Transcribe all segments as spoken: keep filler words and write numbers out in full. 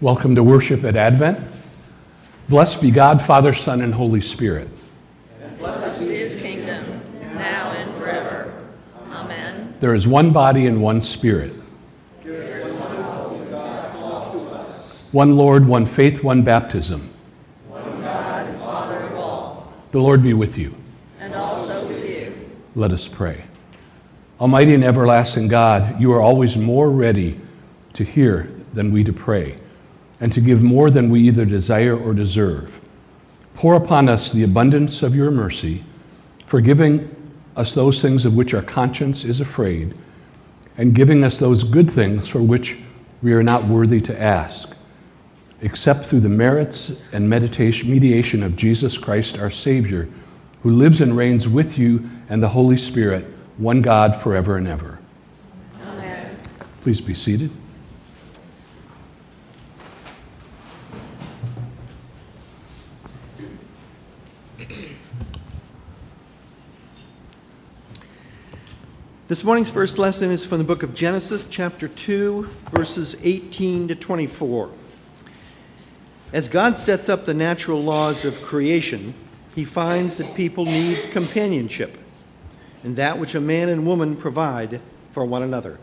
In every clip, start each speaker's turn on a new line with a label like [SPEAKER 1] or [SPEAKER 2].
[SPEAKER 1] Welcome to worship at Advent. Blessed be God, Father, Son, and Holy Spirit.
[SPEAKER 2] And blessed be his kingdom, now and forever. Amen.
[SPEAKER 1] There is one body and one Spirit.
[SPEAKER 2] There is one hope, God's law to us.
[SPEAKER 1] One Lord, one faith, one baptism.
[SPEAKER 2] One God and Father of all.
[SPEAKER 1] The Lord be with you.
[SPEAKER 2] And also with you.
[SPEAKER 1] Let us pray. Almighty and everlasting God, you are always more ready to hear than we to pray, and to give more than we either desire or deserve. Pour upon us the abundance of your mercy, forgiving us those things of which our conscience is afraid, and giving us those good things for which we are not worthy to ask, except through the merits and meditation, mediation of Jesus Christ our Savior, who lives and reigns with you and the Holy Spirit, one God forever and ever.
[SPEAKER 2] Amen.
[SPEAKER 1] Please be seated.
[SPEAKER 3] This morning's first lesson is from the book of Genesis, chapter two, verses eighteen to twenty-four. As God sets up the natural laws of creation, he finds that people need companionship, and that which a man and woman provide for one another.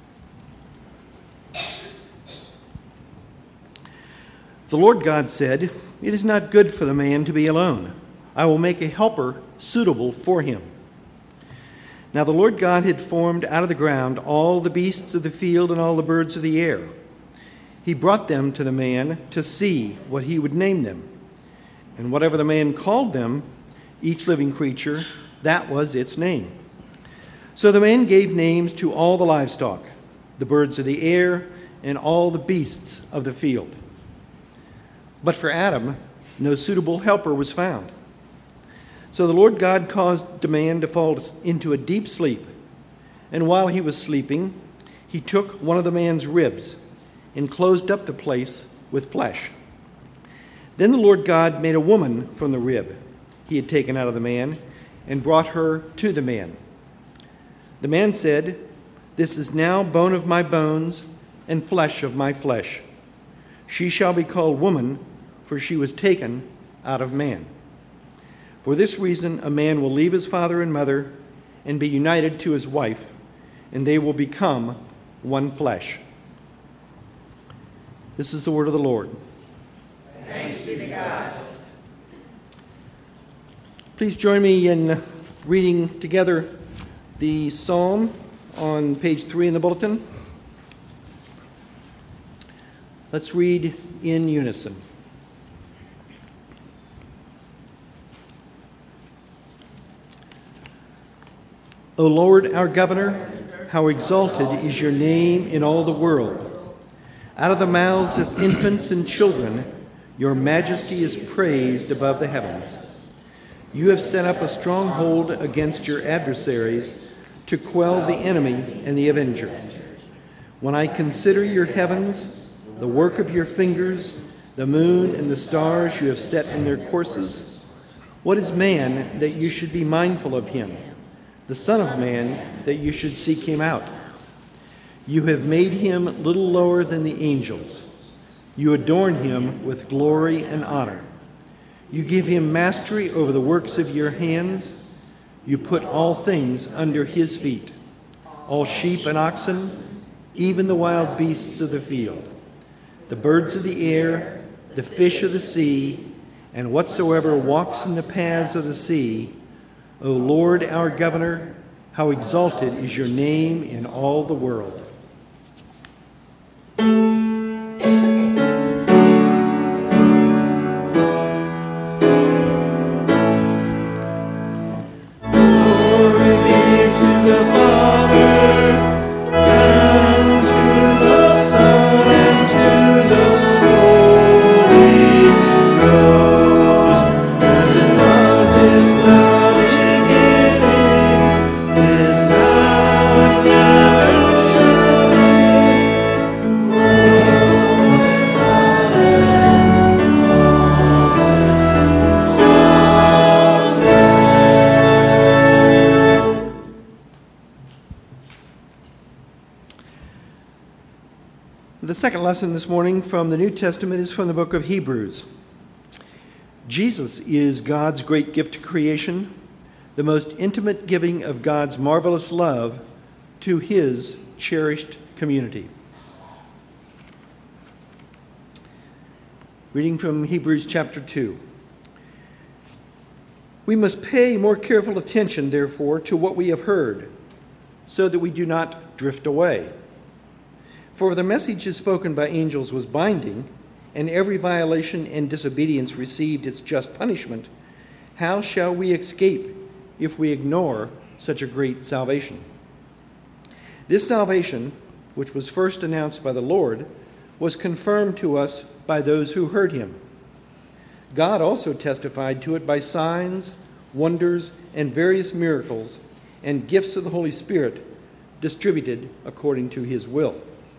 [SPEAKER 3] The Lord God said, "It is not good for the man to be alone. I will make a helper suitable for him." Now the Lord God had formed out of the ground all the beasts of the field and all the birds of the air. He brought them to the man to see what he would name them. And whatever the man called them, each living creature, that was its name. So the man gave names to all the livestock, the birds of the air, and all the beasts of the field. But for Adam, no suitable helper was found. So the Lord God caused the man to fall into a deep sleep, and while he was sleeping, he took one of the man's ribs and closed up the place with flesh. Then the Lord God made a woman from the rib he had taken out of the man and brought her to the man. The man said, "This is now bone of my bones and flesh of my flesh. She shall be called woman, for she was taken out of man. For this reason, a man will leave his father and mother and be united to his wife, and they will become one flesh." This is the word of the Lord.
[SPEAKER 2] Thanks be to God.
[SPEAKER 3] Please join me in reading together the psalm on page three in the bulletin. Let's read in unison. O Lord, our governor, how exalted is your name in all the world. Out of the mouths of infants and children, your majesty is praised above the heavens. You have set up a stronghold against your adversaries to quell the enemy and the avenger. When I consider your heavens, the work of your fingers, the moon and the stars you have set in their courses, what is man that you should be mindful of him? The Son of Man, that you should seek him out. You have made him little lower than the angels. You adorn him with glory and honor. You give him mastery over the works of your hands. You put all things under his feet, all sheep and oxen, even the wild beasts of the field, the birds of the air, the fish of the sea, and whatsoever walks in the paths of the sea. O Lord, our governor, how exalted is your name in all the world.
[SPEAKER 4] Is now and never shall
[SPEAKER 3] The second lesson this morning from the New Testament is from the book of Hebrews. Jesus is God's great gift to creation, the most intimate giving of God's marvelous love to his cherished community. Reading from Hebrews chapter two. We must pay more careful attention, therefore, to what we have heard, so that we do not drift away. For the message spoken by angels was binding, and every violation and disobedience received its just punishment. How shall we escape if we ignore such a great salvation? This salvation, which was first announced by the Lord, was confirmed to us by those who heard him. God also testified to it by signs, wonders, and various miracles, and gifts of the Holy Spirit distributed according to his will.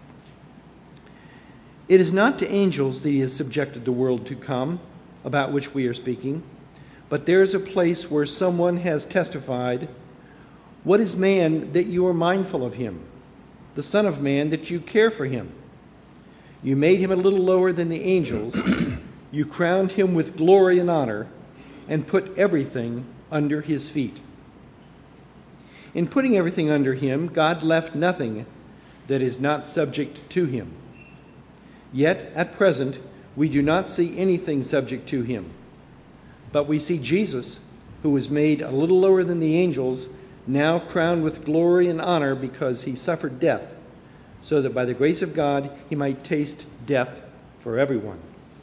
[SPEAKER 3] It is not to angels that he has subjected the world to come, about which we are speaking, but there is a place where someone has testified, "What is man that you are mindful of him? The Son of Man that you care for him? You made him a little lower than the angels. You crowned him with glory and honor, and put everything under his feet." In putting everything under him, God left nothing that is not subject to him. Yet, at present, we do not see anything subject to him. But we see Jesus, who was made a little lower than the angels, now crowned with glory and honor because he suffered death, so that by the grace of God he might taste death for everyone.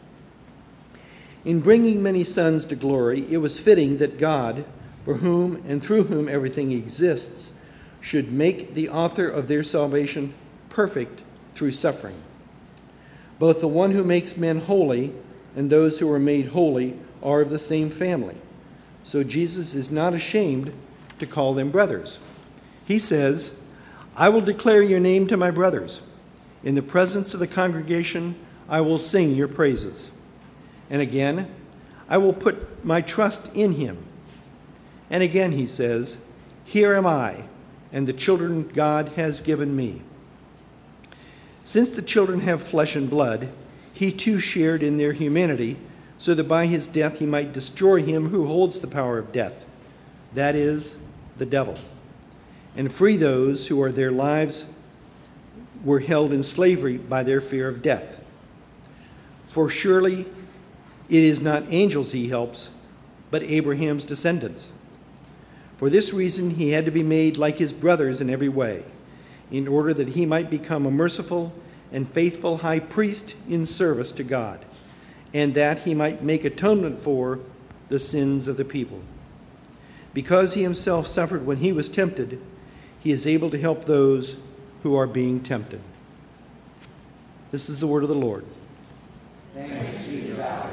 [SPEAKER 3] In bringing many sons to glory, it was fitting that God, for whom and through whom everything exists, should make the author of their salvation perfect through suffering. Both the one who makes men holy and those who are made holy are of the same family. So Jesus is not ashamed to call them brothers. He says, "I will declare your name to my brothers. In the presence of the congregation, I will sing your praises." And again, "I will put my trust in him." And again he says, "Here am I, and the children God has given me." Since the children have flesh and blood, he too shared in their humanity, so that by his death he might destroy him who holds the power of death, that is, the devil, and free those who are their lives were held in slavery by their fear of death. For surely it is not angels he helps, but Abraham's descendants. For this reason he had to be made like his brothers in every way, in order that he might become a merciful and faithful high priest in service to God, and that he might make atonement for the sins of the people. Because he himself suffered when he was tempted, he is able to help those who are being tempted. This is the word of the Lord.
[SPEAKER 4] Thanks be to God.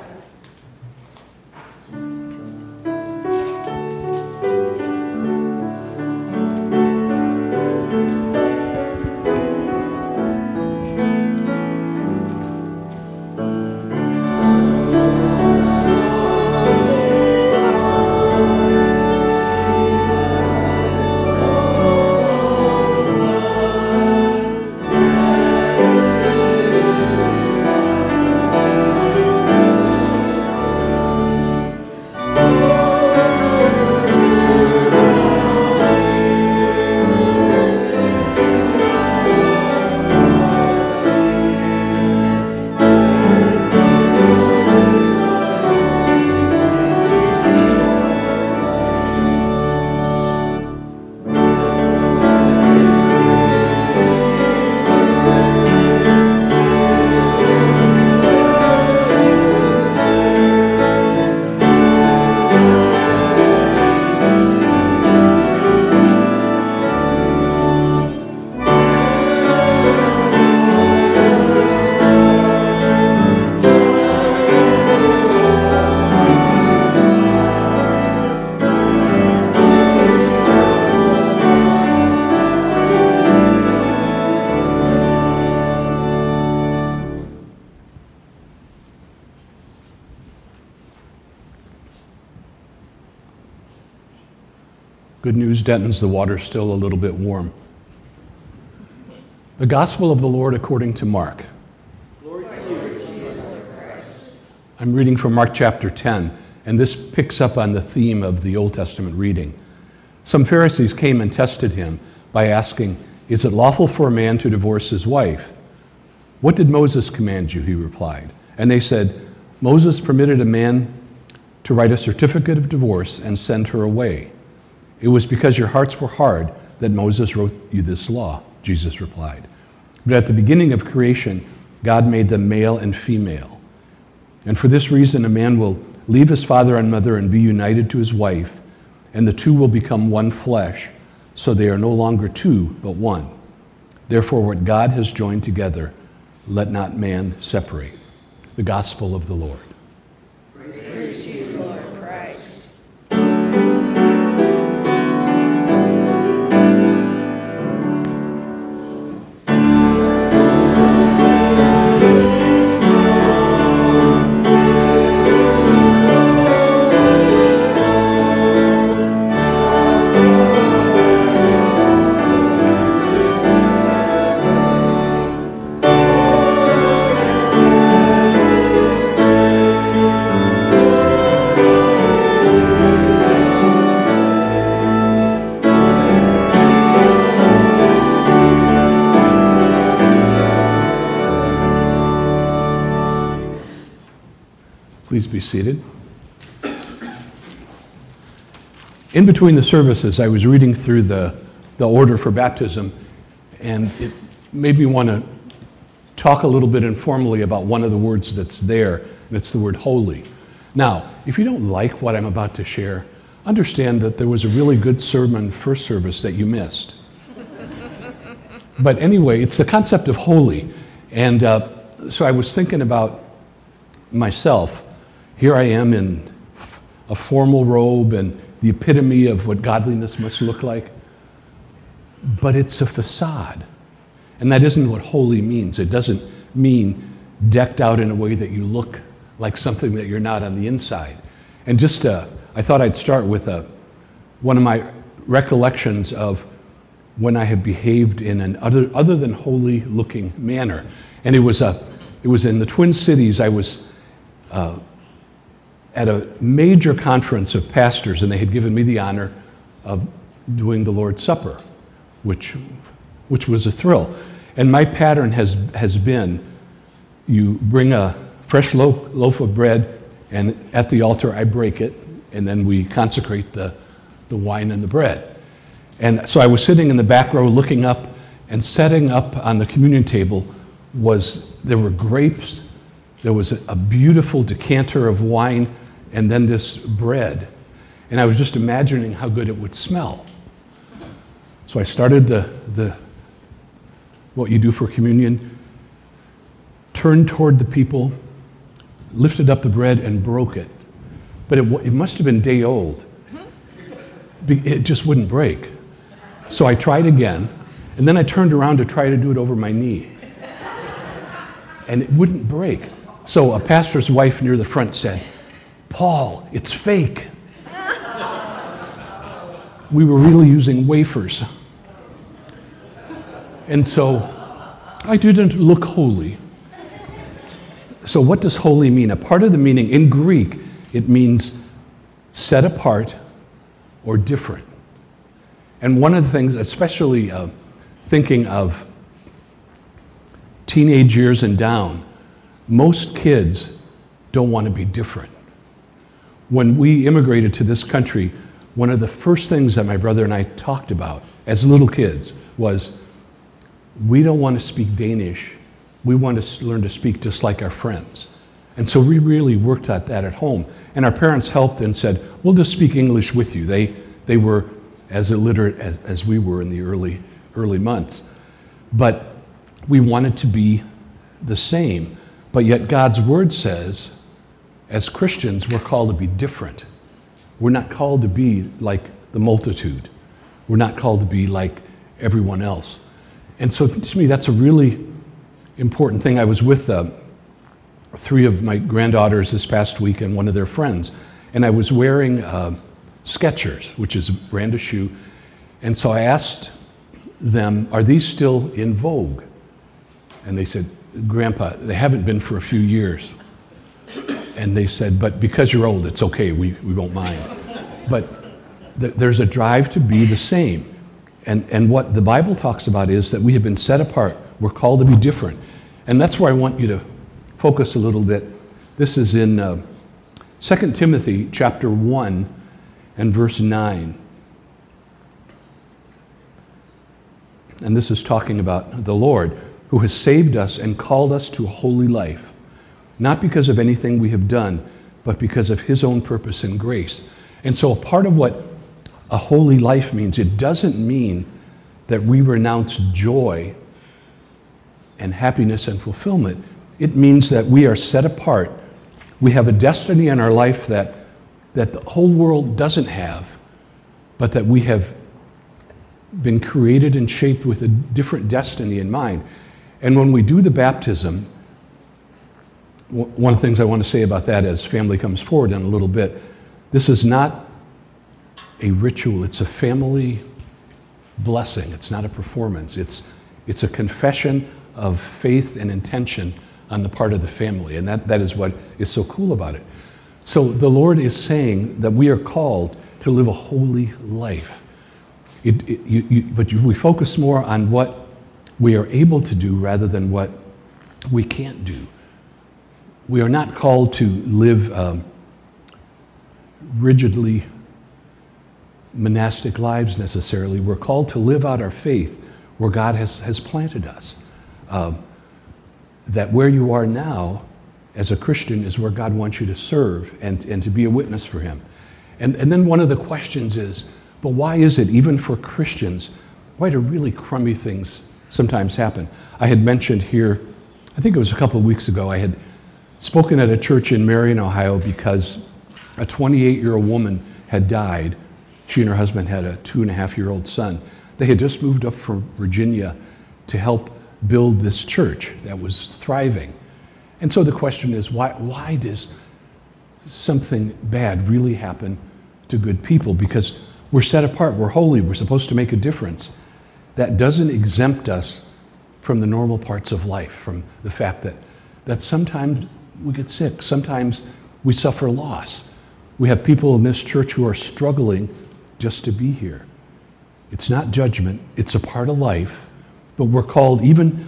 [SPEAKER 1] Good news, Denton's, the water's still a little bit warm. The Gospel of the Lord according to Mark. I'm reading from Mark chapter ten, and this picks up on the theme of the Old Testament reading. Some Pharisees came and tested him by asking, "Is it lawful for a man to divorce his wife?" "What did Moses command you?" he replied. And they said, "Moses permitted a man to write a certificate of divorce and send her away. It was because your hearts were hard that Moses wrote you this law," Jesus replied. "But at the beginning of creation, God made them male and female. And for this reason, a man will leave his father and mother and be united to his wife, and the two will become one flesh. So they are no longer two, but one. Therefore, what God has joined together, let not man separate." The gospel of the Lord.
[SPEAKER 2] Praise to you, Lord Christ.
[SPEAKER 1] Please be seated. In between the services, I was reading through the, the order for baptism, and it made me want to talk a little bit informally about one of the words that's there, and it's the word holy. Now, if you don't like what I'm about to share, understand that there was a really good sermon first service that you missed. But anyway, it's the concept of holy. And uh, so I was thinking about myself. Here I am in a formal robe and the epitome of what godliness must look like. But it's a facade. And that isn't what holy means. It doesn't mean decked out in a way that you look like something that you're not on the inside. And just, uh, I thought I'd start with a, one of my recollections of when I have behaved in an other, other than holy looking manner. And it was, a, it was in the Twin Cities. I was uh, at a major conference of pastors, and they had given me the honor of doing the Lord's Supper, which, which was a thrill. And my pattern has, has been, you bring a fresh loaf, loaf of bread, and at the altar I break it, and then we consecrate the, the wine and the bread. And so I was sitting in the back row looking up, and setting up on the communion table was, there were grapes, there was a, a beautiful decanter of wine, and then this bread. And I was just imagining how good it would smell. So I started the, the what you do for communion, turned toward the people, lifted up the bread and broke it. But it, it must have been day old. It just wouldn't break. So I tried again, and then I turned around to try to do it over my knee. And it wouldn't break. So a pastor's wife near the front said, "Paul, it's fake." We were really using wafers. And so I didn't look holy. So what does holy mean? A part of the meaning, in Greek, it means set apart or different. And one of the things, especially uh, thinking of teenage years and down, most kids don't want to be different. When we immigrated to this country, one of the first things that my brother and I talked about as little kids was, we don't want to speak Danish. We want to learn to speak just like our friends. And so we really worked at that at home. And our parents helped and said, we'll just speak English with you. They, they were as illiterate as, as we were in the early, early months. But we wanted to be the same. But yet God's word says, as Christians, we're called to be different. We're not called to be like the multitude. We're not called to be like everyone else. And so to me, that's a really important thing. I was with uh, three of my granddaughters this past week and one of their friends, and I was wearing uh, Skechers, which is a brand of shoe. And so I asked them, are these still in vogue? And they said, Grandpa, they haven't been for a few years. And they said, but because you're old, it's okay, we, we won't mind. But th- there's a drive to be the same. And, and what the Bible talks about is that we have been set apart. We're called to be different. And that's where I want you to focus a little bit. This is in uh, Second Timothy chapter one and verse nine. And this is talking about the Lord, who has saved us and called us to a holy life, not because of anything we have done, but because of his own purpose and grace. And so a part of what a holy life means, it doesn't mean that we renounce joy and happiness and fulfillment. It means that we are set apart. We have a destiny in our life that, that the whole world doesn't have, but that we have been created and shaped with a different destiny in mind. And when we do the baptism, one of the things I want to say about that as family comes forward in a little bit, this is not a ritual, it's a family blessing. It's not a performance. It's, it's a confession of faith and intention on the part of the family, and that, that is what is so cool about it. So the Lord is saying that we are called to live a holy life. It, it, you, you, but you, we focus more on what we are able to do rather than what we can't do. We are not called to live um, rigidly monastic lives necessarily. We're called to live out our faith where God has, has planted us. Uh, that where you are now as a Christian is where God wants you to serve and, and to be a witness for him. And, and then one of the questions is, but why is it, even for Christians, why do really crummy things sometimes happen? I had mentioned here, I think it was a couple of weeks ago, I had spoken at a church in Marion, Ohio, because a twenty-eight-year-old woman had died. She and her husband had a two and a half year old son. They had just moved up from Virginia to help build this church that was thriving. And so the question is, why, why does something bad really happen to good people? Because we're set apart, we're holy, we're supposed to make a difference. That doesn't exempt us from the normal parts of life, from the fact that, that sometimes we get sick, sometimes we suffer loss. We have people in this church who are struggling just to be here. It's not judgment, it's a part of life, but we're called even,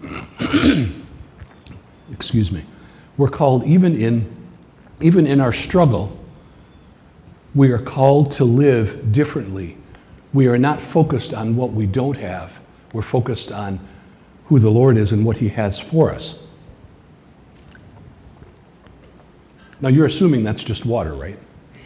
[SPEAKER 1] excuse me, we're called even in, even in our struggle, we are called to live differently. We are not focused on what we don't have. We're focused on who the Lord is and what he has for us. Now you're assuming that's just water, right?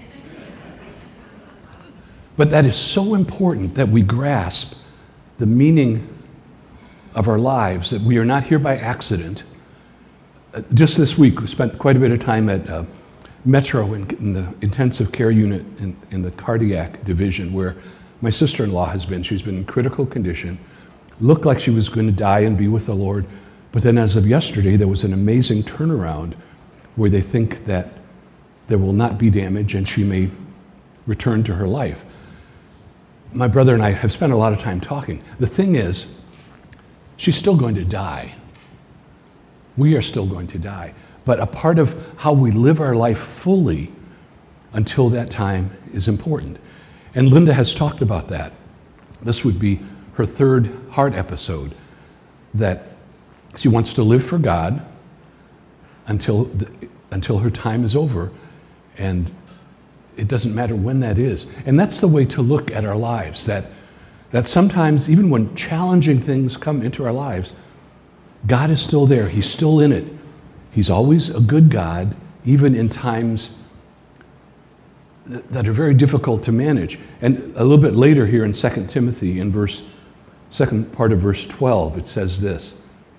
[SPEAKER 1] But that is so important that we grasp the meaning of our lives, that we are not here by accident. Uh, just this week, we spent quite a bit of time at uh, Metro in, in the intensive care unit in, in the cardiac division, where my sister-in-law has been. She's been in critical condition, looked like she was going to die and be with the Lord, but then as of yesterday, there was an amazing turnaround where they think that there will not be damage and she may return to her life. My brother and I have spent a lot of time talking. The thing is, she's still going to die. We are still going to die. But a part of how we live our life fully until that time is important. And Linda has talked about that. This would be her third heart episode, that she wants to live for God until the, until her time is over, and it doesn't matter when that is. And that's the way to look at our lives, that, that sometimes, even when challenging things come into our lives, God is still there. He's still in it. He's always a good God, even in times th- that are very difficult to manage. And a little bit later here in Second Timothy, in verse, second part of verse twelve, it says this.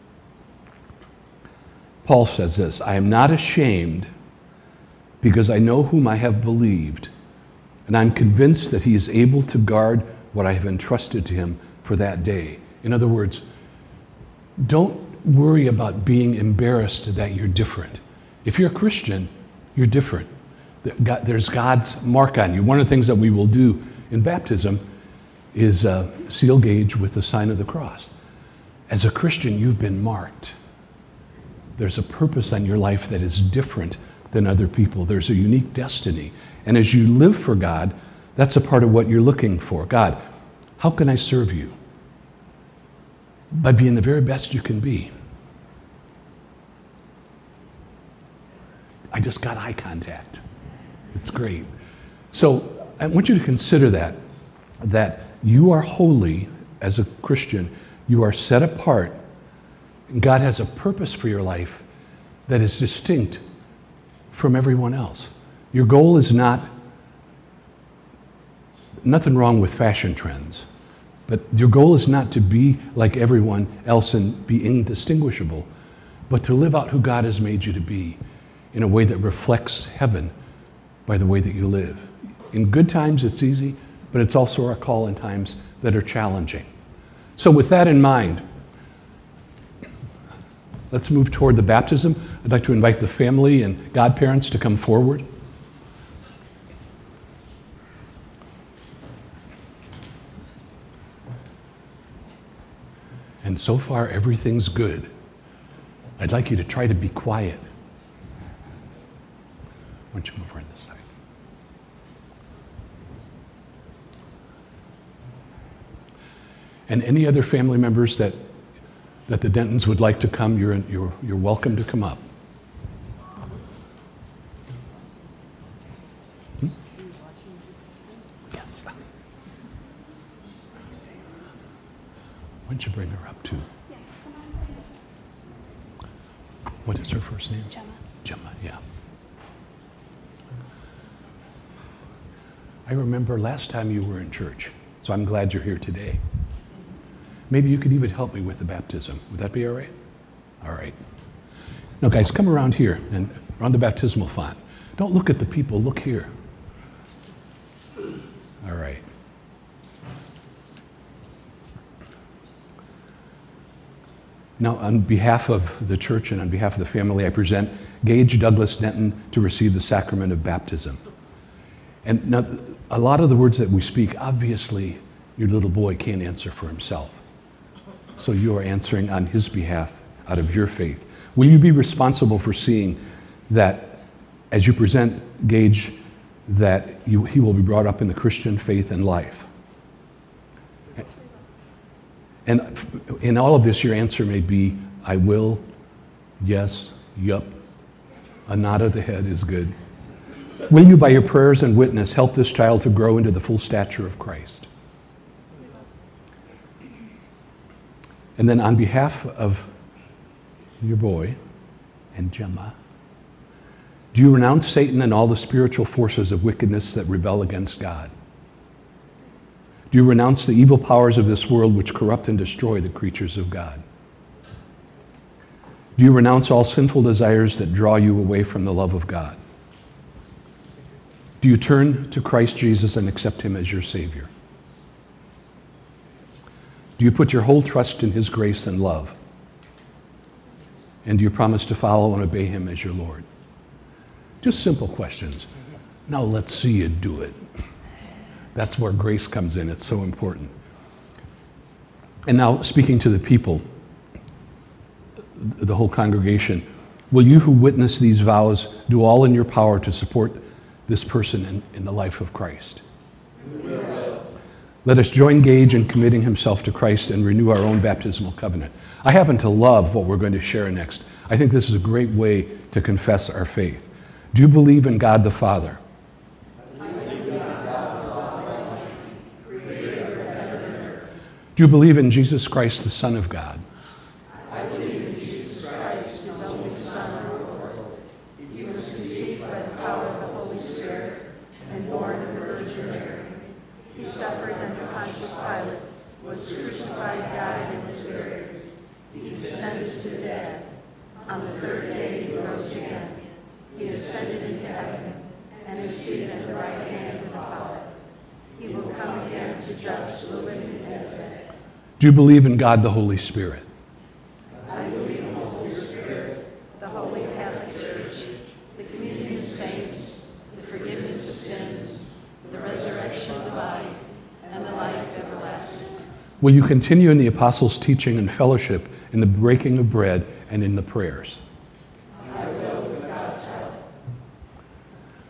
[SPEAKER 1] Paul says this, I am not ashamed because I know whom I have believed, and I'm convinced that he is able to guard what I have entrusted to him for that day. In other words, don't worry about being embarrassed that you're different. If you're a Christian, you're different. There's God's mark on you. One of the things that we will do in baptism is uh, seal gauge with the sign of the cross. As a Christian, you've been marked. There's a purpose on your life that is different than other people. There's a unique destiny. And as you live for God, that's a part of what you're looking for. God, how can I serve you? By being the very best you can be. I just got eye contact. It's great. So I want you to consider that, that you are holy as a Christian. You are set apart. And God has a purpose for your life that is distinct from everyone else. Your goal is not, nothing wrong with fashion trends, but your goal is not to be like everyone else and be indistinguishable, but to live out who God has made you to be in a way that reflects heaven by the way that you live. In good times, it's easy, but it's also our call in times that are challenging. So with that in mind, let's move toward the baptism. I'd like to invite the family and godparents to come forward. And so far, everything's good. I'd like you to try to be quiet. Why don't you move over on this side? And any other family members that that the Dentons would like to come, you're, you're, you're welcome to come up. Hmm? Yes. Why don't you bring her up too? What is her first name?
[SPEAKER 5] Gemma.
[SPEAKER 1] Gemma, yeah. I remember last time you were in church, so I'm glad you're here today. Maybe you could even help me with the baptism. Would that be all right? All right. Now, guys, come around here and around the baptismal font. Don't look at the people. Look here. All right. Now, on behalf of the church and on behalf of the family, I present Gage Douglas Denton to receive the sacrament of baptism. And now, a lot of the words that we speak, obviously, your little boy can't answer for himself. So you are answering on his behalf out of your faith. Will you be responsible for seeing that as you present Gage, that you, he will be brought up in the Christian faith and life? And in all of this, your answer may be, I will, yes, yup. A nod of the head is good. Will you, by your prayers and witness, help this child to grow into the full stature of Christ? And then on behalf of your boy and Gemma, do you renounce Satan and all the spiritual forces of wickedness that rebel against God? Do you renounce the evil powers of this world which corrupt and destroy the creatures of God? Do you renounce all sinful desires that draw you away from the love of God? Do you turn to Christ Jesus and accept him as your Savior? Do you put your whole trust in his grace and love? And do you promise to follow and obey him as your Lord? Just simple questions. Now let's see you do it. That's where grace comes in. It's so important. And now, speaking to the people, the whole congregation, will you who witness these vows do all in your power to support this person in, in the life of Christ? We will. Let us join Gage in committing himself to Christ and renew our own baptismal covenant. I happen to love what we're going to share next. I think this is a great way to confess our faith. Do you believe in God the Father? I believe in God the Father, creator of heaven and earth. Do you believe in Jesus Christ, the Son of God? I believe in Jesus Christ, his only Son, our Lord. He was conceived by the power of the Holy Spirit and born of the Virgin Mary. He suffered under Pontius Pilate, was crucified, died, and was buried. He descended to the dead. On the third day he rose again. He ascended into heaven and is seated at the right hand of the Father. He will come again to judge the living and the dead. Do you believe in God the Holy Spirit? I believe in the Holy Spirit, the Holy Catholic Church, the communion of saints, the forgiveness of sins, the resurrection of the body, and the life everlasting. Will you continue in the apostles' teaching and fellowship, in the breaking of bread, and in the prayers? I will, with God's help.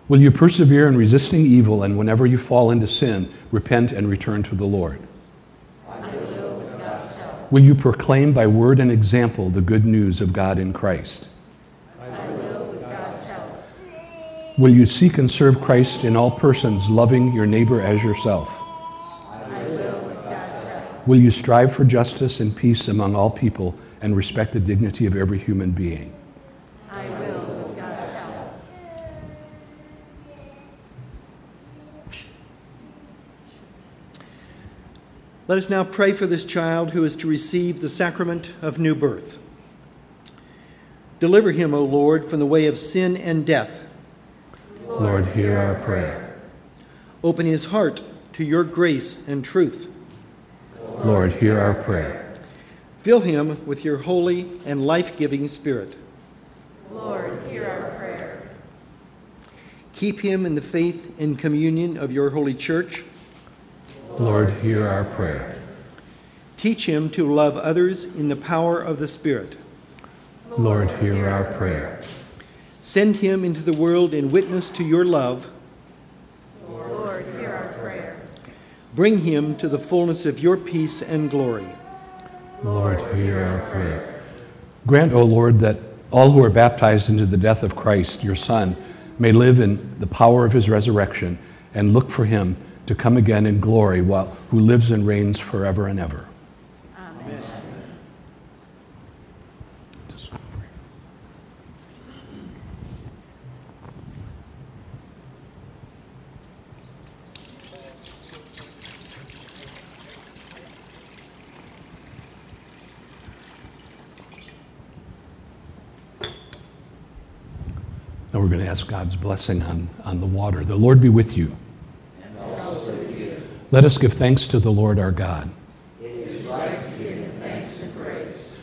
[SPEAKER 1] Will you persevere in resisting evil, and whenever you fall into sin, repent and return to the Lord?
[SPEAKER 4] I will with God's help.
[SPEAKER 1] Will you proclaim by word and example the good news of God in Christ?
[SPEAKER 4] I will with God's help.
[SPEAKER 1] Will you seek and serve Christ in all persons, loving your neighbor as yourself?
[SPEAKER 4] I will with God's help.
[SPEAKER 1] Will you strive for justice and peace among all people and respect the dignity of every human being?
[SPEAKER 4] I will with God's help.
[SPEAKER 3] Let us now pray for this child who is to receive the sacrament of new birth. Deliver him, O Lord, from the way of sin and death.
[SPEAKER 1] Lord, hear our prayer.
[SPEAKER 3] Open his heart to your grace and truth.
[SPEAKER 1] Lord, hear our prayer.
[SPEAKER 3] Fill him with your holy and life-giving Spirit.
[SPEAKER 4] Lord, hear our prayer.
[SPEAKER 3] Keep him in the faith and communion of your holy church.
[SPEAKER 1] Lord, hear our prayer.
[SPEAKER 3] Teach him to love others in the power of the Spirit.
[SPEAKER 1] Lord, hear our prayer.
[SPEAKER 3] Send him into the world in witness to your love.
[SPEAKER 4] Lord, hear our prayer.
[SPEAKER 3] Bring him to the fullness of your peace and glory.
[SPEAKER 1] Lord, hear our prayer. Grant, O Lord, that all who are baptized into the death of Christ, your Son, may live in the power of his resurrection and look for him to come again in glory, while, who lives and reigns forever and ever.
[SPEAKER 4] Amen.
[SPEAKER 1] Now we're going to ask God's blessing on, on the water. The Lord be with you.
[SPEAKER 4] And also with you.
[SPEAKER 1] Let us give thanks to the Lord our God.
[SPEAKER 4] It is right to give him thanks and praise.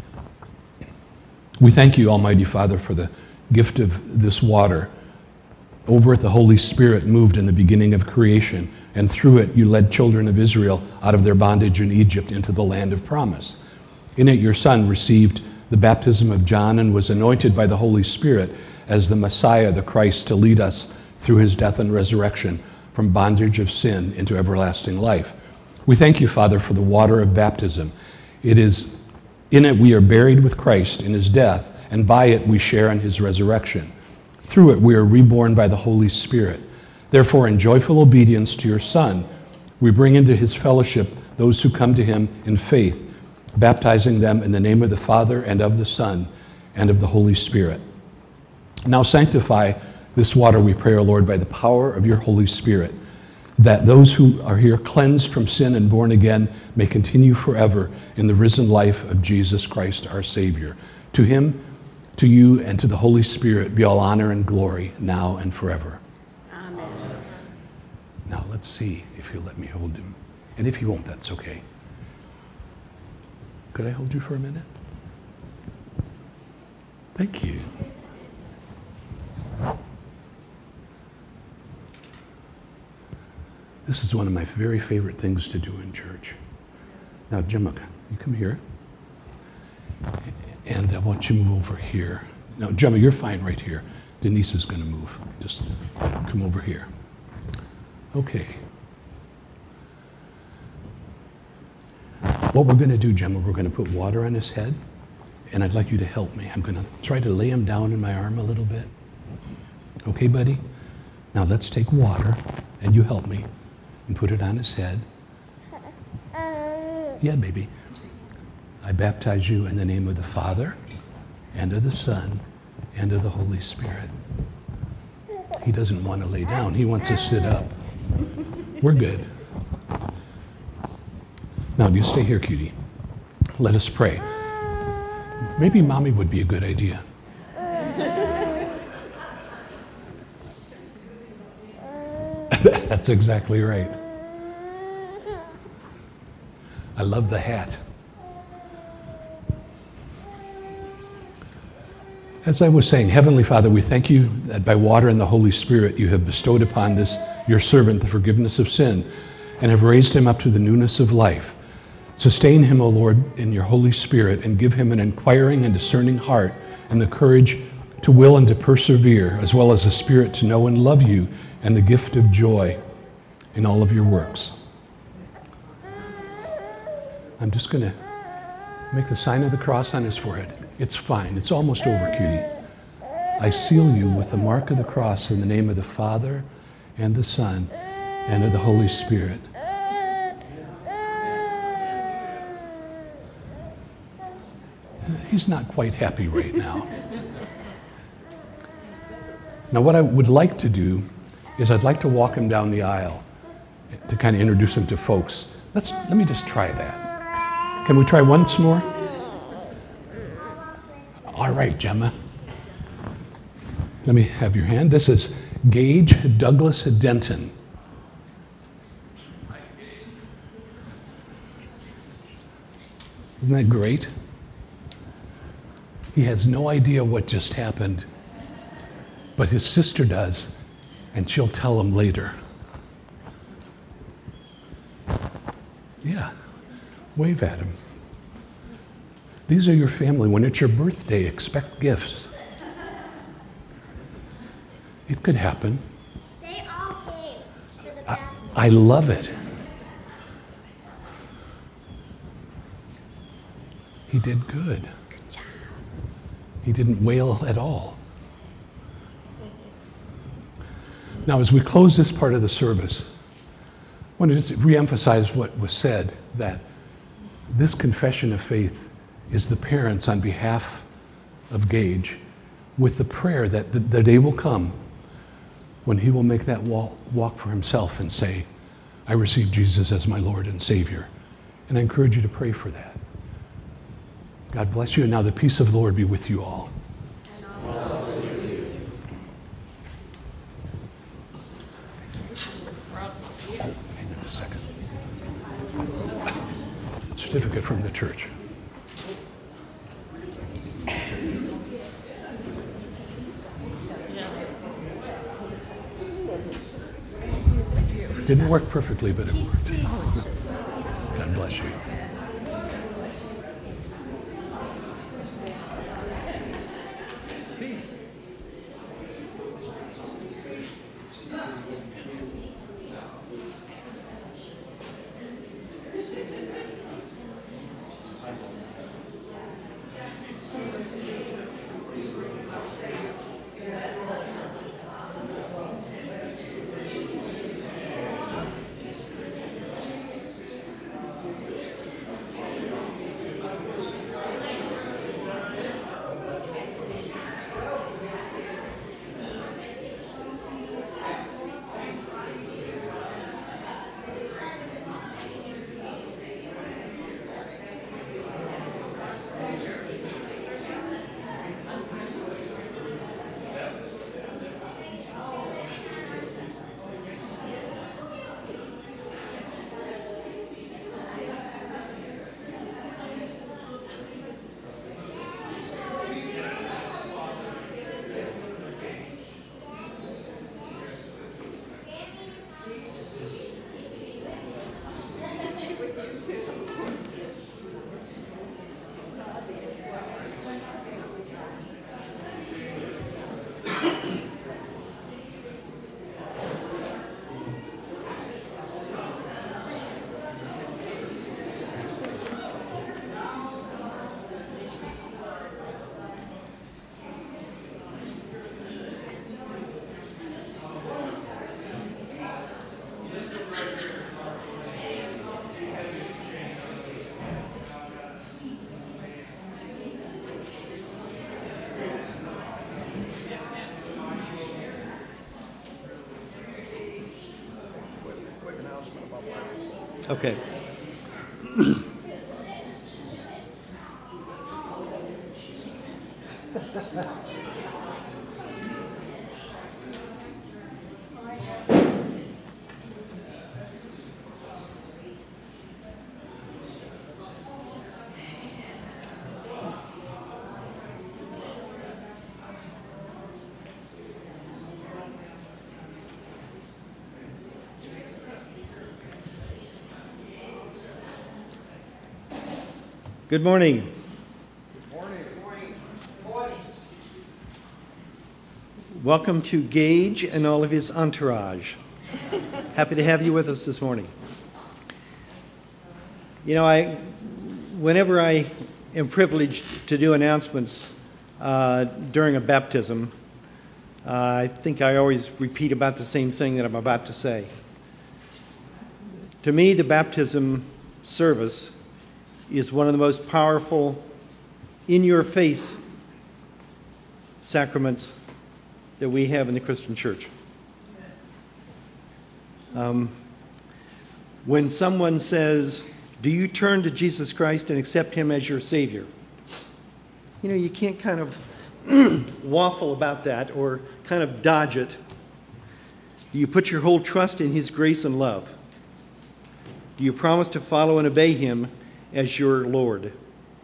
[SPEAKER 1] We thank you, Almighty Father, for the gift of this water. Over it, the Holy Spirit moved in the beginning of creation, and through it you led children of Israel out of their bondage in Egypt into the land of promise. In it your Son received the baptism of John and was anointed by the Holy Spirit as the Messiah, the Christ, to lead us through his death and resurrection from bondage of sin into everlasting life. We thank you, Father, for the water of baptism. It is in it we are buried with Christ in his death, and by it we share in his resurrection. Through it we are reborn by the Holy Spirit. Therefore, in joyful obedience to your Son, we bring into his fellowship those who come to him in faith, baptizing them in the name of the Father and of the Son and of the Holy Spirit. Now sanctify this water, we pray, O Lord, by the power of your Holy Spirit, that those who are here cleansed from sin and born again may continue forever in the risen life of Jesus Christ, our Savior. To him, to you, and to the Holy Spirit be all honor and glory now and forever.
[SPEAKER 4] Amen.
[SPEAKER 1] Now let's see if he'll let me hold him. And if he won't, that's okay. Could I hold you for a minute? Thank you. This is one of my very favorite things to do in church. Now, Gemma, you come here. And I want you to move over here. Now, Gemma, you're fine right here. Denise is going to move. Just come over here. Okay. What we're going to do, Gemma, we're going to put water on his head, and I'd like you to help me. I'm going to try to lay him down in my arm a little bit. Okay, buddy? Now let's take water, and you help me, and put it on his head. Yeah, baby. I baptize you in the name of the Father, and of the Son, and of the Holy Spirit. He doesn't want to lay down. He wants to sit up. We're good. Now, you stay here, cutie. Let us pray. Maybe mommy would be a good idea. That's exactly right. I love the hat. As I was saying, Heavenly Father, we thank you that by water and the Holy Spirit you have bestowed upon this, your servant, the forgiveness of sin, and have raised him up to the newness of life. Sustain him, O Lord, in your Holy Spirit, and give him an inquiring and discerning heart and the courage to will and to persevere, as well as the Spirit to know and love you, and the gift of joy in all of your works. I'm just going to make the sign of the cross on his forehead. It's fine. It's almost over, cutie. I seal you with the mark of the cross in the name of the Father and the Son and of the Holy Spirit. He's not quite happy right now. Now, what I would like to do is I'd like to walk him down the aisle to kind of introduce him to folks. Let's, let me just try that. Can we try once more? All right, Gemma. Let me have your hand. This is Gage Douglas Denton. Isn't that great? He has no idea what just happened, but his sister does, and she'll tell him later. Yeah, wave at him. These are your family. When it's your birthday, expect gifts. It could happen.
[SPEAKER 5] They all came for the
[SPEAKER 1] I,
[SPEAKER 5] bathroom.
[SPEAKER 1] I love it. He did good.
[SPEAKER 5] Good job.
[SPEAKER 1] He didn't wail at all. Now, as we close this part of the service, I want to just reemphasize what was said, that this confession of faith is the parents on behalf of Gage, with the prayer that the, the day will come when he will make that walk, walk for himself and say, I receive Jesus as my Lord and Savior. And I encourage you to pray for that. God bless you, and now the peace of the Lord be with you all. Hang on a second. Certificate from the church. Didn't work perfectly, but it worked. God bless you.
[SPEAKER 3] Okay. Good morning.
[SPEAKER 4] Good morning. Good morning.
[SPEAKER 3] Welcome to Gage and all of his entourage. Happy to have you with us this morning. You know, I, whenever I am privileged to do announcements uh, during a baptism, uh, I think I always repeat about the same thing that I'm about to say. To me, the baptism service is one of the most powerful, in-your-face sacraments that we have in the Christian church. Um, when someone says, do you turn to Jesus Christ and accept him as your Savior? You know, you can't kind of waffle about that or kind of dodge it. Do you put your whole trust in his grace and love? Do you promise to follow and obey him as your Lord?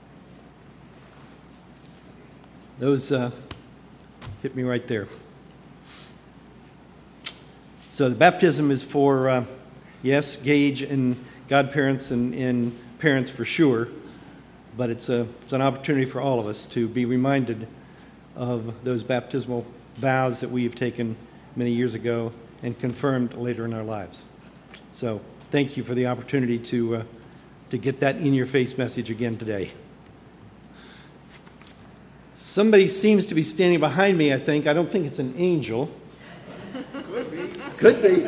[SPEAKER 3] Those uh, hit me right there. So the baptism is for, uh, yes, Gage and godparents and, and parents for sure, but it's, a, it's an opportunity for all of us to be reminded of those baptismal vows that we have taken many years ago and confirmed later in our lives. So thank you for the opportunity to, uh, to get that in-your-face message again today. Somebody seems to be standing behind me, I think. I don't think it's an angel.
[SPEAKER 4] Could be.
[SPEAKER 3] Could be.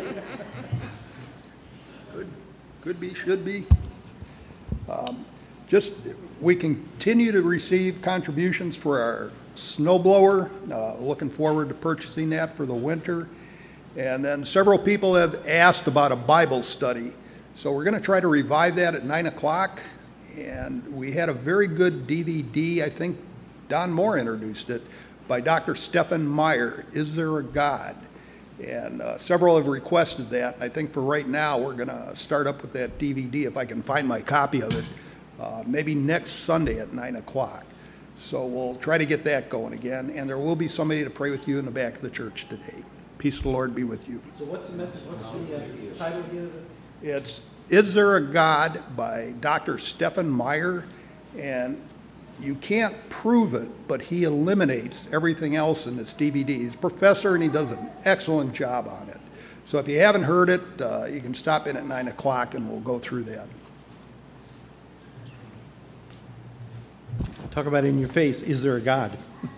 [SPEAKER 4] Could, could be, should be. Um, just, we continue to receive contributions for our snow blower. Uh, looking forward to purchasing that for the winter. And then several people have asked about a Bible study. So we're going to try to revive that at nine o'clock. And we had a very good D V D, I think Don Moore introduced it, by Doctor Stephen Meyer, Is There a God? And uh, several have requested that. I think for right now, we're going to start up with that D V D, if I can find my copy of it, uh, maybe next Sunday at nine o'clock. So we'll try to get that going again. And there will be somebody to pray with you in the back of the church today. Peace of the Lord be with you.
[SPEAKER 3] So what's the message? What's the uh, title again?
[SPEAKER 4] It's Is There a God by Doctor Stephen Meyer. And you can't prove it, but he eliminates everything else in this D V D. He's a professor, and he does an excellent job on it. So if you haven't heard it, uh, you can stop in at nine o'clock, and we'll go through that.
[SPEAKER 3] Talk about in your face, is there a God?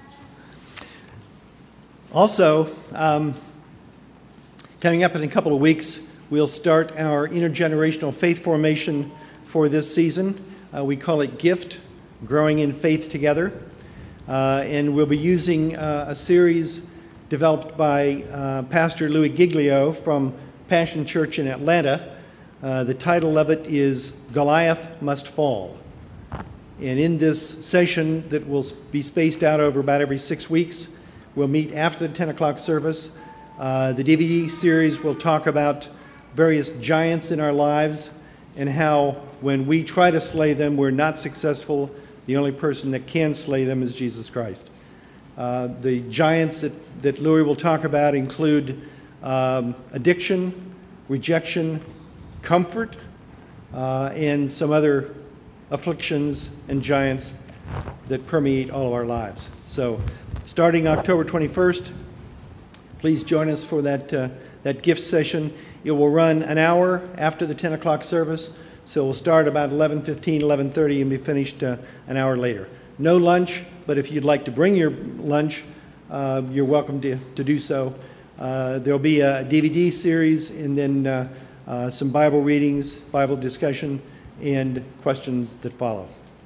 [SPEAKER 3] Also, um, coming up in a couple of weeks, we'll start our intergenerational faith formation for this season. Uh, we call it GIFT, Growing in Faith Together. Uh, and we'll be using uh, a series developed by uh, Pastor Louis Giglio from Passion Church in Atlanta. Uh, the title of it is Goliath Must Fall. And in this session that will be spaced out over about every six weeks, we'll meet after the ten o'clock service. Uh, the D V D series will talk about various giants in our lives and how when we try to slay them, we're not successful. The only person that can slay them is Jesus Christ. Uh, the giants that, that Louis will talk about include um, addiction, rejection, comfort, uh, and some other afflictions and giants that permeate all of our lives. So starting October twenty-first, please join us for that, uh, that gift session. It will run an hour after the ten o'clock service. So we'll start about eleven fifteen, eleven thirty, and be finished uh, an hour later. No lunch, but if you'd like to bring your lunch, uh, you're welcome to, to do so. Uh, there'll be a D V D series and then uh, uh, some Bible readings, Bible discussion, and questions that follow.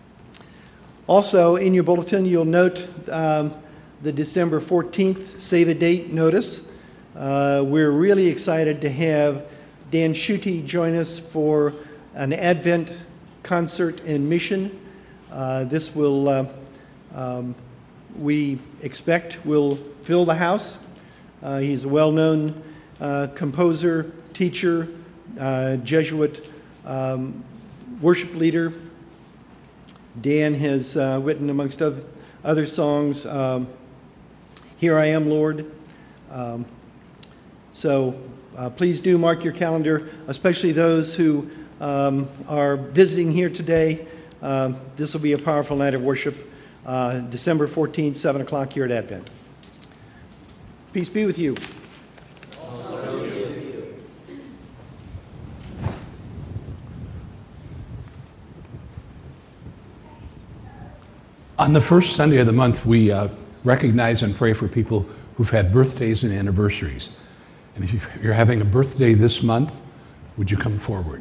[SPEAKER 3] Also, in your bulletin, you'll note um, the December fourteenth Save a Date notice. Uh, we're really excited to have Dan Schutte join us for an Advent concert and mission. Uh, this will, uh, um, we expect, will fill the house. Uh, he's a well-known uh, composer, teacher, uh, Jesuit um, worship leader. Dan has uh, written, amongst other, other songs, um, Here I Am, Lord. Um, so uh, please do mark your calendar, especially those who Um, are visiting here today. Um, this will be a powerful night of worship, uh, December fourteenth, seven o'clock here at Advent. Peace be with you.
[SPEAKER 1] On the first Sunday of the month, we uh, recognize and pray for people who've had birthdays and anniversaries. And if you're having a birthday this month, would you come forward?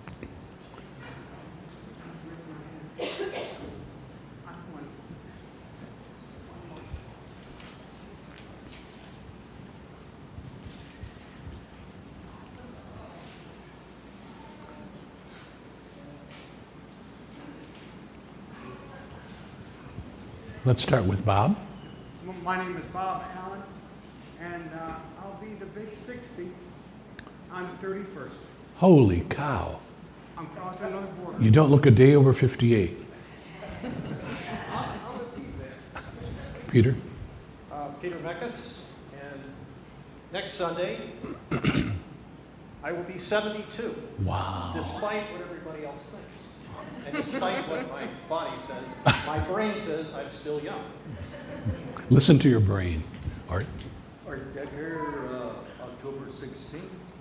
[SPEAKER 1] Let's start with Bob.
[SPEAKER 6] My name is Bob Allen, and uh, I'll be the big sixty on the thirty-first.
[SPEAKER 1] Holy cow.
[SPEAKER 6] I'm crossing another border.
[SPEAKER 1] You don't look a day over fifty-eight.
[SPEAKER 6] I'll, I'll receive that.
[SPEAKER 1] Peter?
[SPEAKER 7] Uh, Peter Meckes, and next Sunday, I will be seventy-two,
[SPEAKER 1] Wow.
[SPEAKER 7] despite what everybody else thinks. And despite what my body says, my brain says I'm still young.
[SPEAKER 1] Listen to your brain. Art?
[SPEAKER 8] Art Decker, uh, October sixteenth.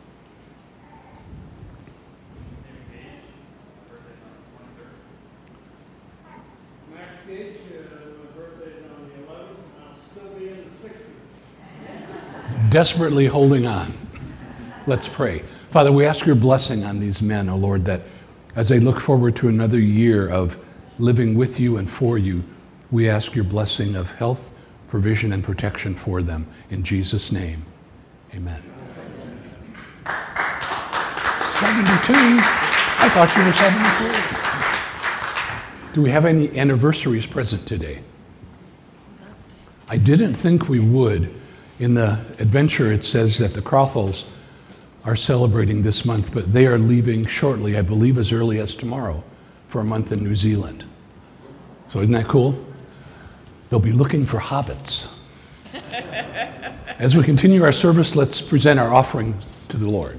[SPEAKER 6] Max Gage, uh, my birthday's on the eleventh, and I'll still be in the sixties.
[SPEAKER 1] Desperately holding on. Let's pray. Father, we ask your blessing on these men, O Lord, that as they look forward to another year of living with you and for you, we ask your blessing of health, provision, and protection for them. In Jesus' name, amen. seventy-two? I thought you were seventy-three. Do we have any anniversaries present today? I didn't think we would. In the adventure, it says that the Crothals are celebrating this month, but they are leaving shortly, I believe as early as tomorrow, for a month in New Zealand. So isn't that cool? They'll be looking for hobbits. As we continue our service, let's present our offering to the Lord.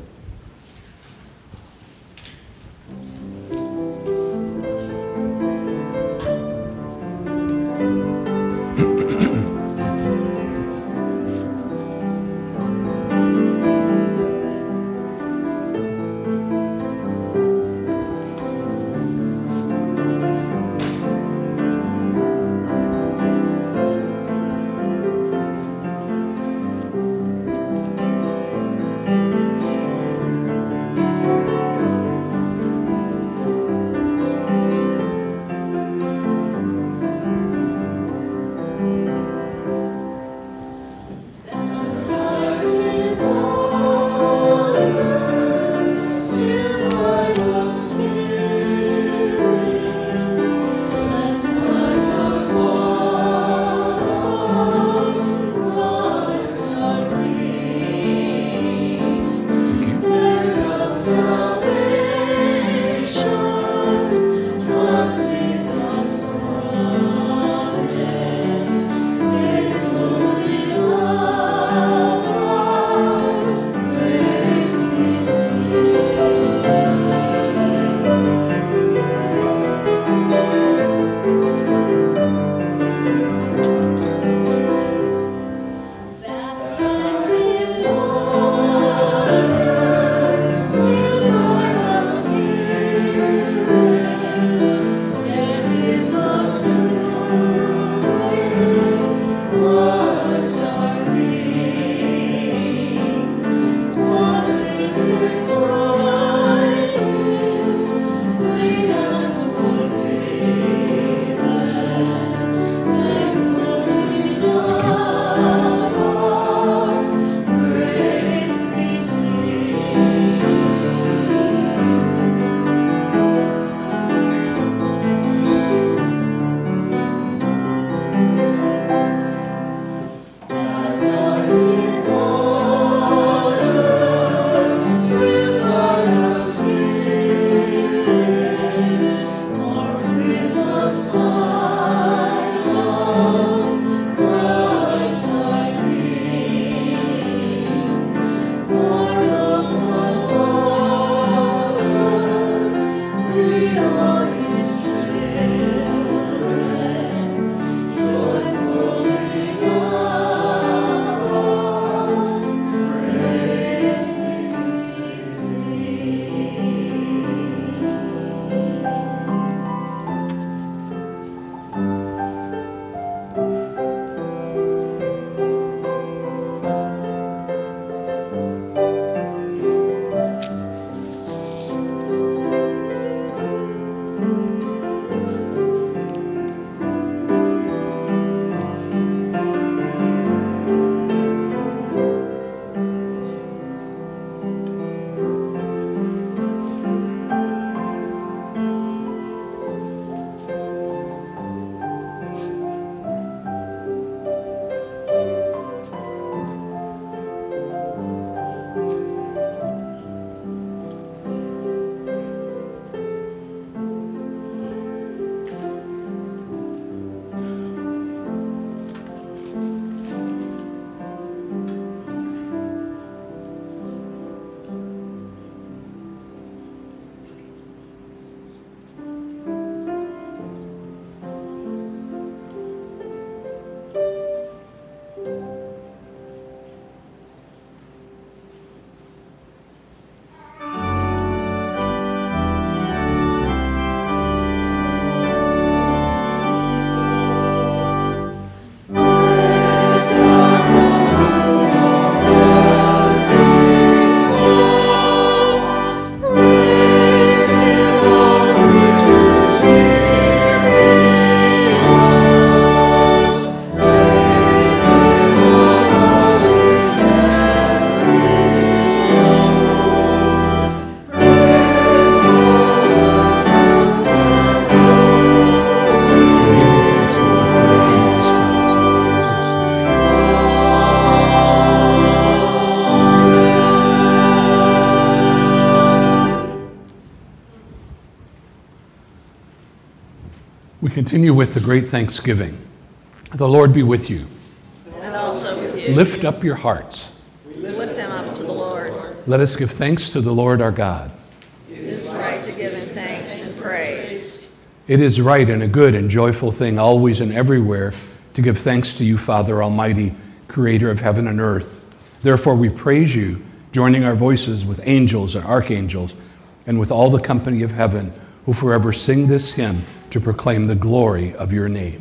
[SPEAKER 1] continue with the great thanksgiving. The Lord be with you.
[SPEAKER 2] And also with you.
[SPEAKER 1] Lift up your hearts.
[SPEAKER 2] Lift them up to the Lord.
[SPEAKER 1] Let us give thanks to the Lord our God.
[SPEAKER 2] It is right to give him thanks and praise.
[SPEAKER 1] It is right and a good and joyful thing always and everywhere to give thanks to you, Father Almighty, creator of heaven and earth. Therefore we praise you, joining our voices with angels and archangels and with all the company of heaven who forever sing this hymn to proclaim the glory of your name.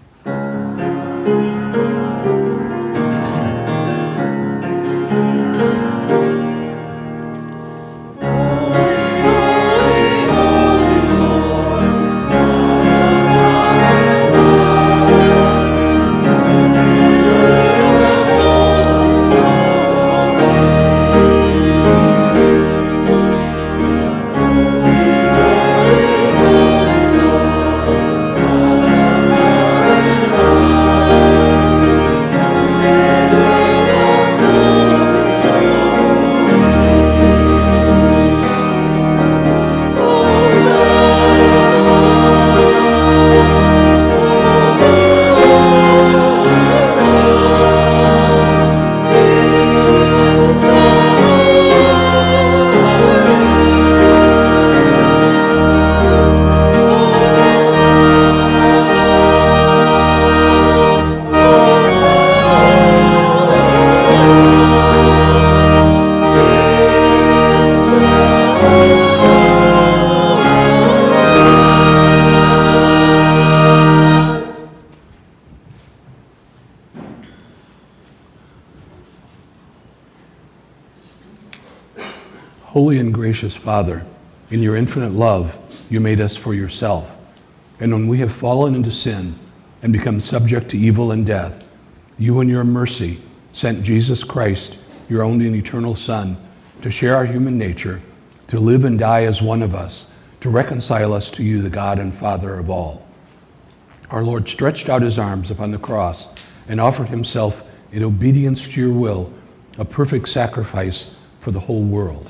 [SPEAKER 1] Holy and gracious Father, in your infinite love, you made us for yourself. And when we have fallen into sin and become subject to evil and death, you in your mercy sent Jesus Christ, your only and eternal Son, to share our human nature, to live and die as one of us, to reconcile us to you, the God and Father of all. Our Lord stretched out his arms upon the cross and offered himself in obedience to your will, a perfect sacrifice for the whole world.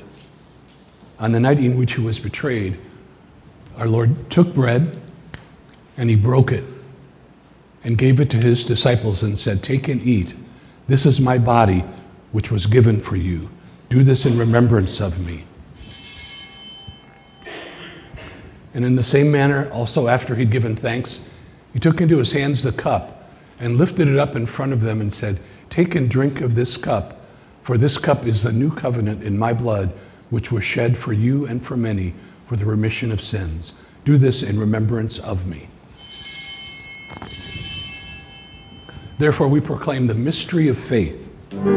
[SPEAKER 1] On the night in which he was betrayed, our Lord took bread and he broke it and gave it to his disciples and said, "Take and eat. This is my body, which was given for you. Do this in remembrance of me." And in the same manner, also after he'd given thanks, he took into his hands the cup and lifted it up in front of them and said, "Take and drink of this cup, for this cup is the new covenant in my blood, which was shed for you and for many for the remission of sins. Do this in remembrance of me." Therefore, we proclaim the mystery of faith.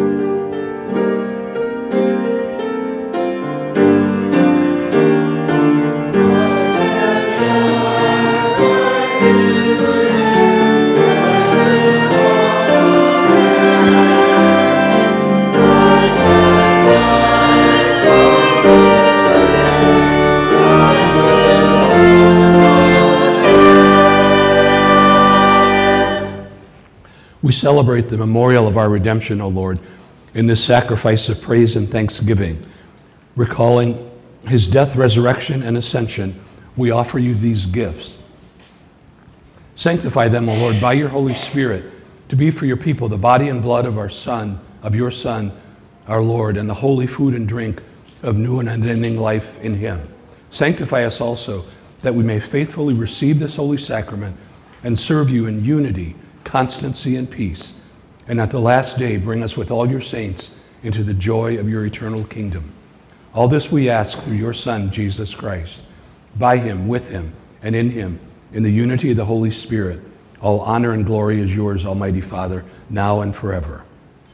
[SPEAKER 1] We celebrate the memorial of our redemption, O Lord, in this sacrifice of praise and thanksgiving. Recalling his death, resurrection, and ascension, we offer you these gifts. Sanctify them, O Lord, by your Holy Spirit, to be for your people the body and blood of our Son, of your Son, our Lord, and the holy food and drink of new and unending life in him. Sanctify us also, that we may faithfully receive this holy sacrament and serve you in unity, constancy, and peace, and at the last day bring us with all your saints into the joy of your eternal kingdom. All this we ask through your Son, Jesus Christ. By him, with him, and in him, in the unity of the Holy Spirit, all honor and glory is yours, Almighty Father, now and forever.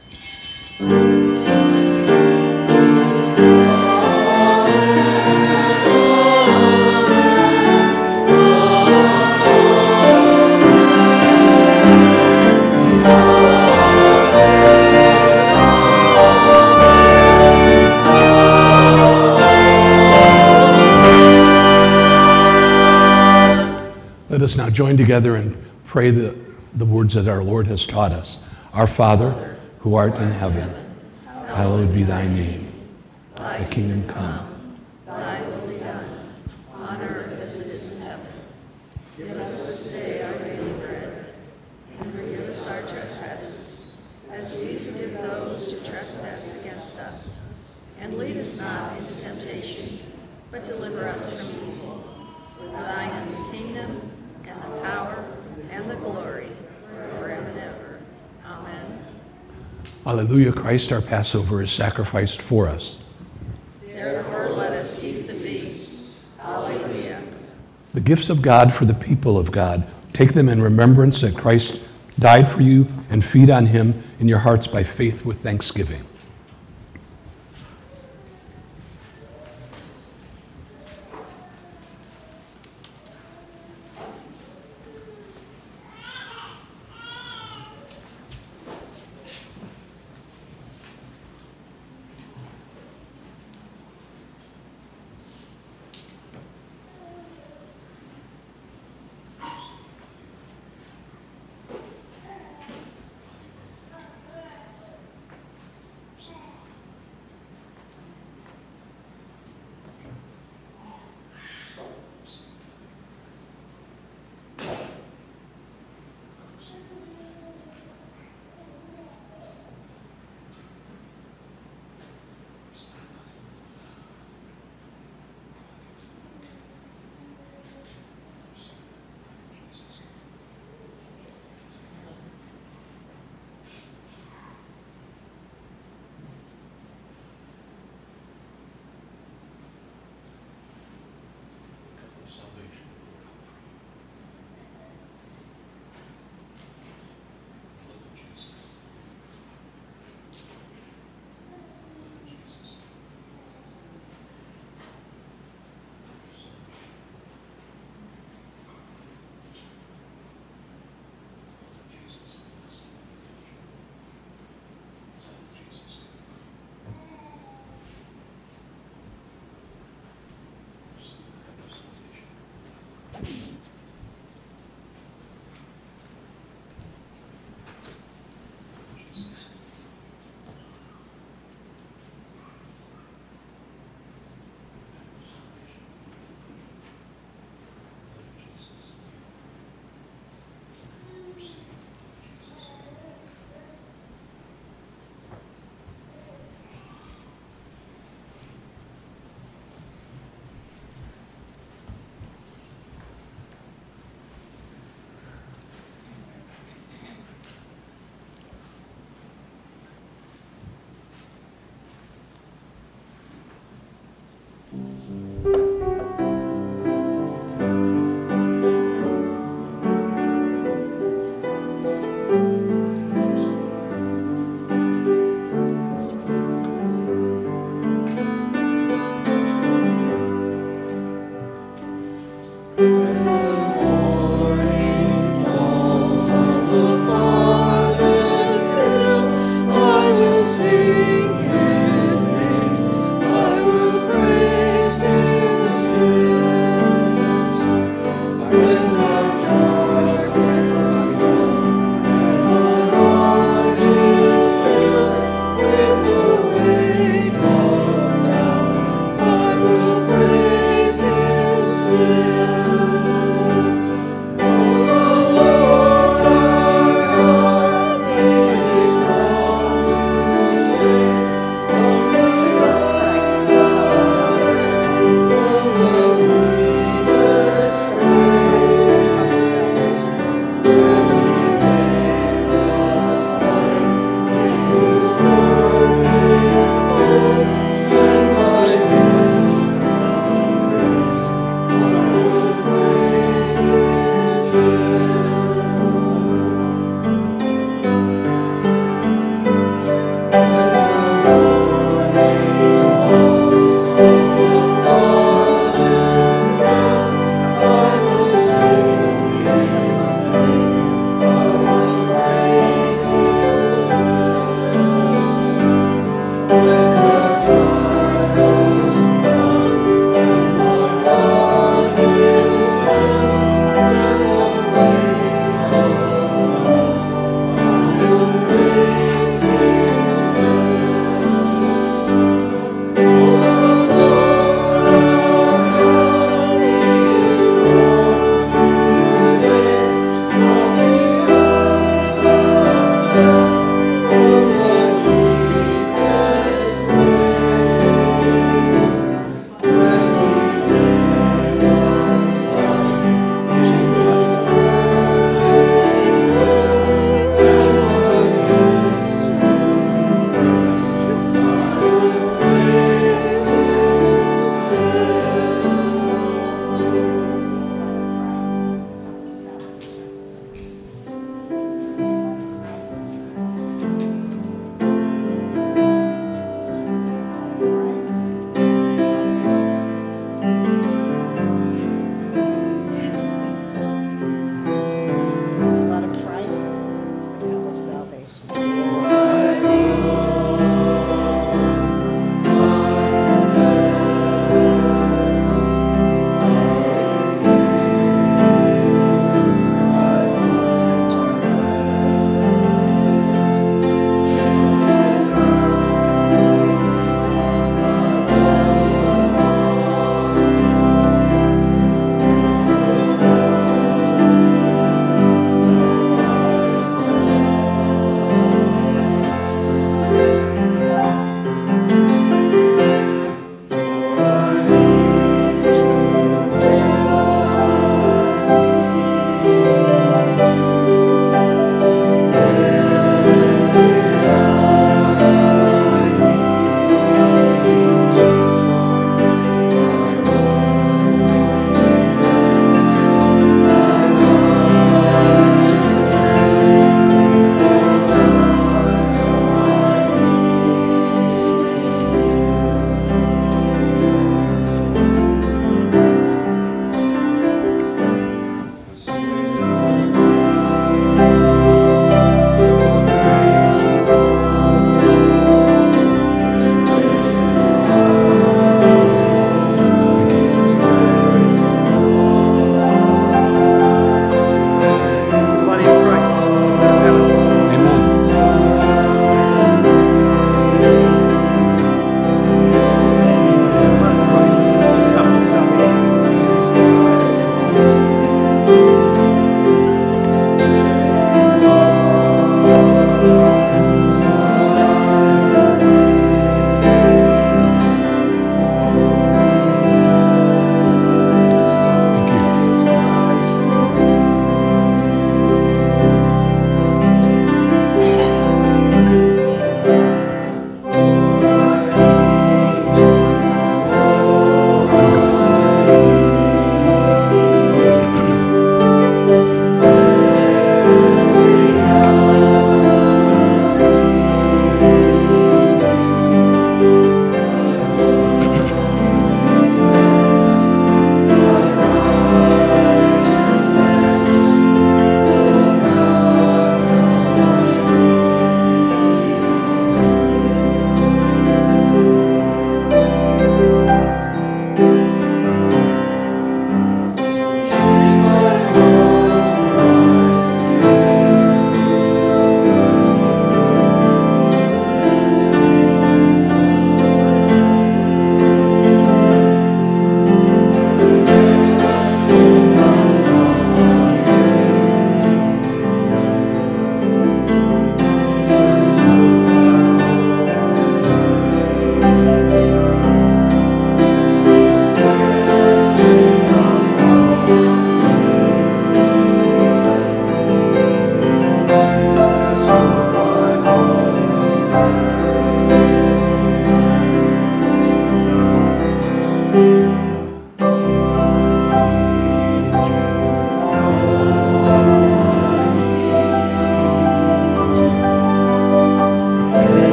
[SPEAKER 1] Let us now join together and pray the, the words that our Lord has taught us. Our Father, who art in heaven, hallowed be thy name. Thy kingdom come.
[SPEAKER 2] Thy will be done, on earth as it is in heaven. Give us this day but deliver us from evil. For thine is the kingdom, and the power, and the glory, forever and ever. Amen.
[SPEAKER 1] Hallelujah, Christ our Passover is sacrificed for us.
[SPEAKER 2] Therefore let us keep the feast. Hallelujah.
[SPEAKER 1] The gifts of God for the people of God. Take them in remembrance that Christ died for you, and feed on him in your hearts by faith with thanksgiving.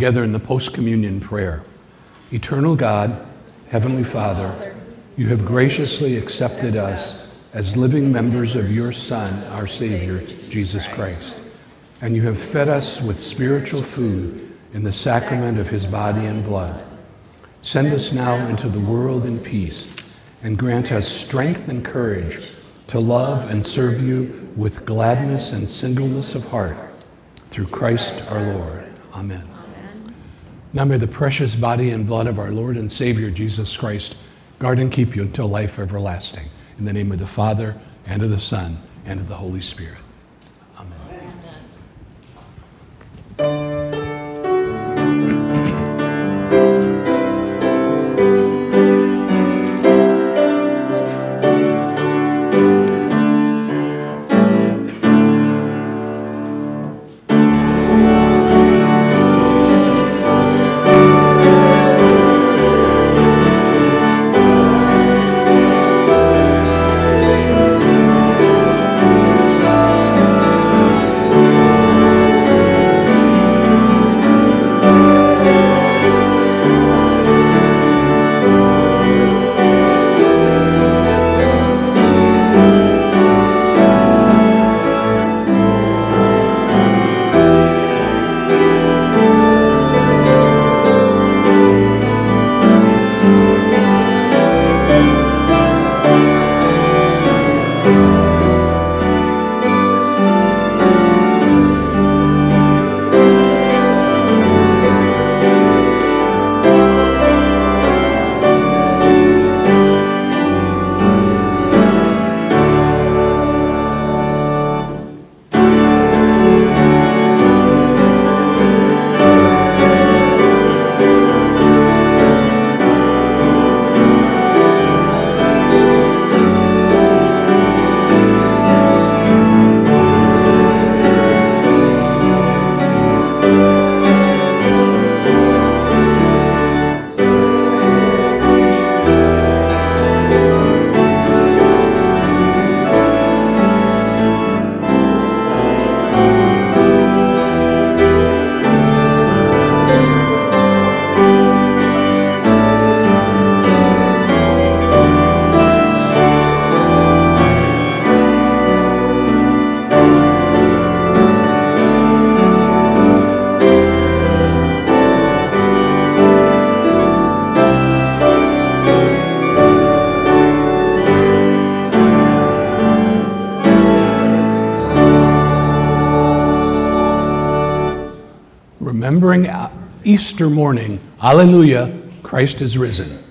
[SPEAKER 1] together in the post-communion prayer. Eternal God, Heavenly Father, you have graciously accepted us as living members of your Son, our Savior, Jesus Christ, and you have fed us with spiritual food in the sacrament of his body and blood. Send us now into the world in peace, and grant us strength and courage to love and serve you with gladness and singleness of heart, through Christ our Lord. Amen.
[SPEAKER 2] Amen.
[SPEAKER 1] Now may the precious body and blood of our Lord and Savior Jesus Christ guard and keep you until life everlasting. In the name of the Father, and of the Son, and of the Holy Spirit. Amen. Remembering Easter morning, Alleluia, Christ is risen.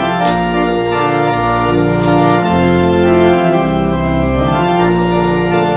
[SPEAKER 5] Amen.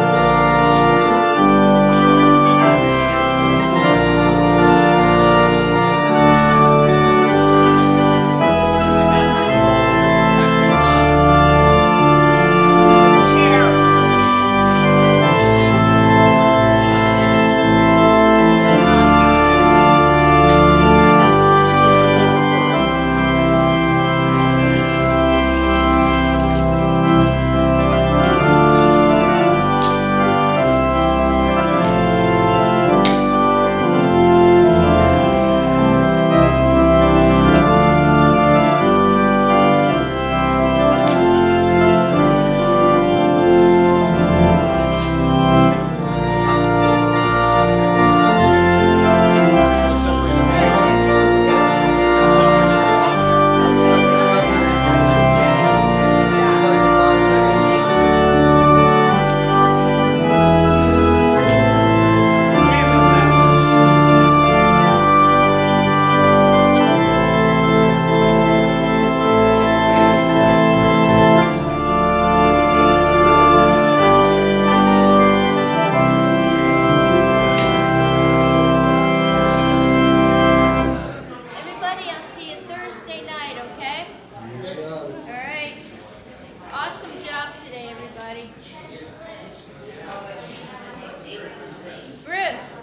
[SPEAKER 2] everybody. Bruce.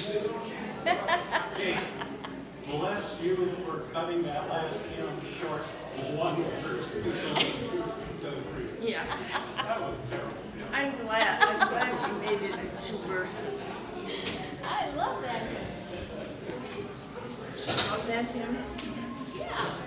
[SPEAKER 9] Bless you for cutting that last hymn short. One verse. Instead of three.
[SPEAKER 10] Yes.
[SPEAKER 9] That was terrible.
[SPEAKER 10] I'm glad, I'm glad you made it in two verses.
[SPEAKER 2] I love that.
[SPEAKER 10] Love that hymn?
[SPEAKER 2] Yeah.